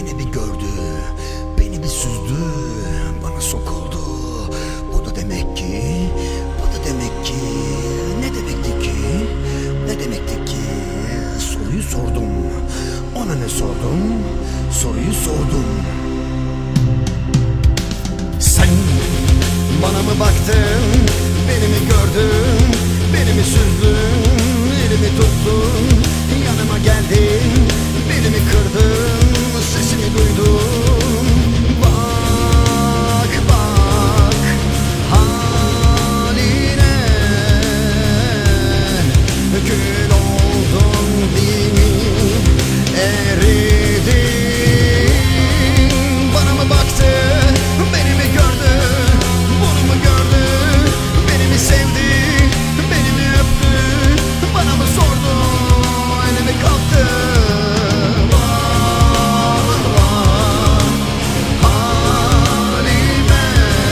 Beni bir gördü, beni bir süzdü, bana sokuldu. Bu da demek ki, bu da demek ki. Ne demekti ki, ne demekti ki? Soruyu sordum, ona ne sordum? Soruyu sordum. Sen bana mı baktın, beni mi gördün, beni mi süzdün, elimi tuttun, yanıma geldin, beni mi kırdın, sesimi duydun. Bak bak haline, kül oldun değil mi, eridin. Bana mı baktı, beni mi gördü, bunu mu gördü, beni mi sevdi, beni mi öptü, bana mı sordu, elimi kaptı. Vah vah halime,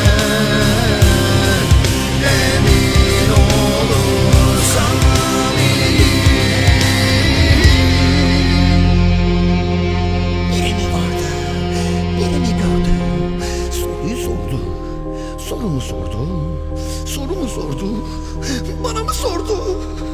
emin olursan iyi. Biri mi vardı, biri mi gördü, soruyu sordu, soru mu sordu, soru mu sordu, bana mı sordu?